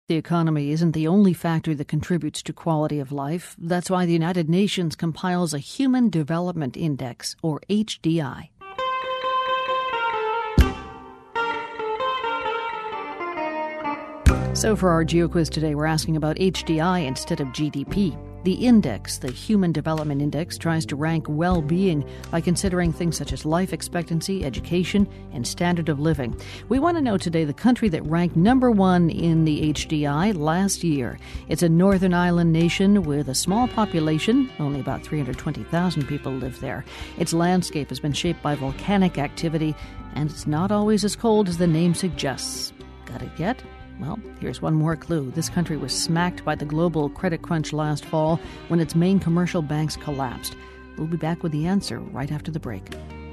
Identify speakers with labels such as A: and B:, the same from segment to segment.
A: The economy isn't the only factor that contributes to quality of life. That's why the United Nations compiles a Human Development Index, or HDI. So for our GeoQuiz today, we're asking about HDI instead of GDP. The index, the Human Development Index, tries to rank well-being by considering things such as life expectancy, education, and standard of living. We want to know today the country that ranked number one in the HDI last year. It's a Northern Ireland nation with a small population. Only about 320,000 people live there. Its landscape has been shaped by volcanic activity, and it's not always as cold as the name suggests. Got it yet? Well, here's one more clue. This country was smacked by the global credit crunch last fall when its main commercial banks collapsed. We'll be back with the answer right after the break.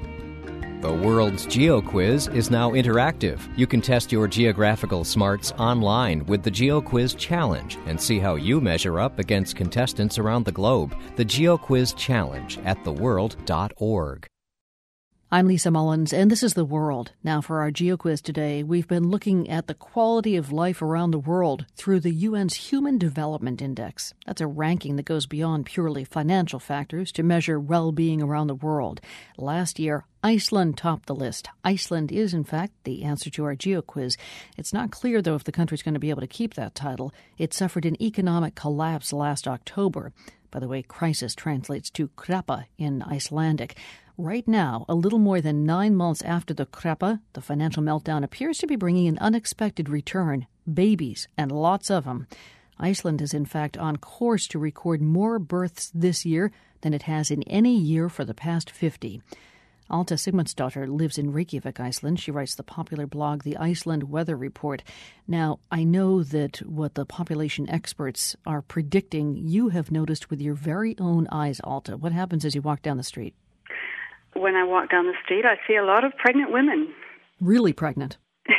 B: The World's GeoQuiz is now interactive. You can test your geographical smarts online with the GeoQuiz Challenge and see how you measure up against contestants around the globe. The GeoQuiz Challenge at theworld.org.
A: I'm Lisa Mullins, and this is The World. Now for our GeoQuiz today, we've been looking at the quality of life around the world through the UN's Human Development Index. That's a ranking that goes beyond purely financial factors to measure well-being around the world. Last year, Iceland topped the list. Iceland is, in fact, the answer to our GeoQuiz. It's not clear, though, if the country's going to be able to keep that title. It suffered an economic collapse last October. By the way, crisis translates to kreppa in Icelandic. Right now, a little more than 9 months after the kreppa, the financial meltdown appears to be bringing an unexpected return, babies, and lots of them. Iceland is, in fact, on course to record more births this year than it has in any year for the past 50. Alta Sigmundsdóttir lives in Reykjavik, Iceland. She writes the popular blog, The Iceland Weather Report. Now, I know that what the population experts are predicting, you have noticed with your very own eyes, Alta. What happens as you walk down the street?
C: When I walk down the street, I see a lot of pregnant women.
A: Really pregnant?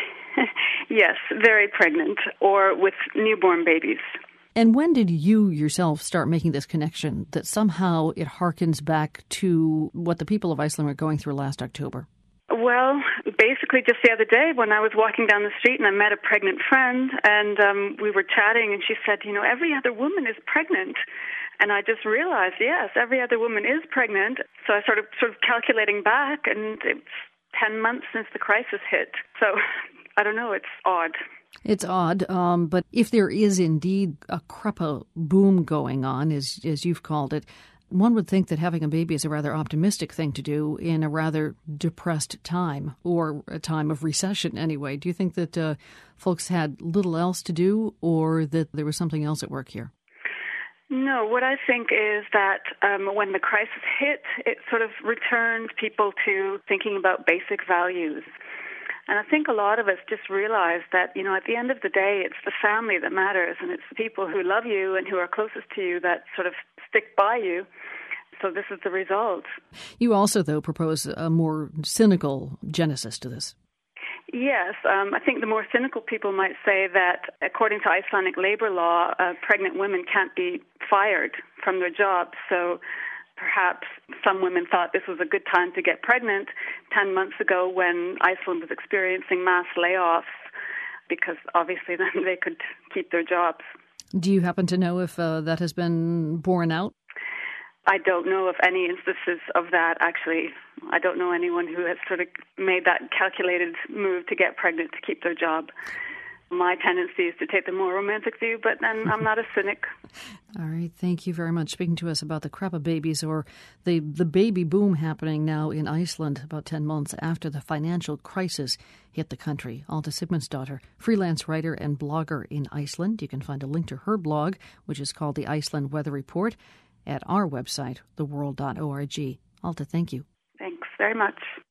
C: Yes, very pregnant, or with newborn babies.
A: And when did you yourself start making this connection that somehow it harkens back to what the people of Iceland were going through last October?
C: Well, basically just the other day when I was walking down the street and I met a pregnant friend and we were chatting and she said, every other woman is pregnant. And I just realized, yes, every other woman is pregnant. So I started sort of calculating back, and it's 10 months since the crisis hit. So I don't know, it's odd.
A: It's odd, but if there is indeed a kreppa boom going on, as you've called it, one would think that having a baby is a rather optimistic thing to do in a rather depressed time, or a time of recession anyway. Do you think that folks had little else to do, or that there was something else at work here?
C: No, what I think is that when the crisis hit, it sort of returned people to thinking about basic values. And I think a lot of us just realized that, at the end of the day, it's the family that matters, and it's the people who love you and who are closest to you that sort of stick by you. So this is the result. You
A: also, though, propose a more cynical genesis to this.
C: Yes, I think the more cynical people might say that according to Icelandic labor law, pregnant women can't be fired from their jobs. So perhaps some women thought this was a good time to get pregnant 10 months ago when Iceland was experiencing mass layoffs, because obviously then they could keep their jobs.
A: Do you happen to know if that has been borne out?
C: I don't know of any instances of that, actually. I don't know anyone who has sort of made that calculated move to get pregnant to keep their job. My tendency is to take the more romantic view, but then I'm not a cynic.
A: All right, thank you very much. Speaking to us about the kreppa babies, or the baby boom happening now in Iceland about 10 months after the financial crisis hit the country. Alta Sigmundsdóttir, freelance writer and blogger in Iceland. You can find a link to her blog, which is called The Iceland Weather Report, at our website, theworld.org. Alta, thank you.
C: Thanks very much.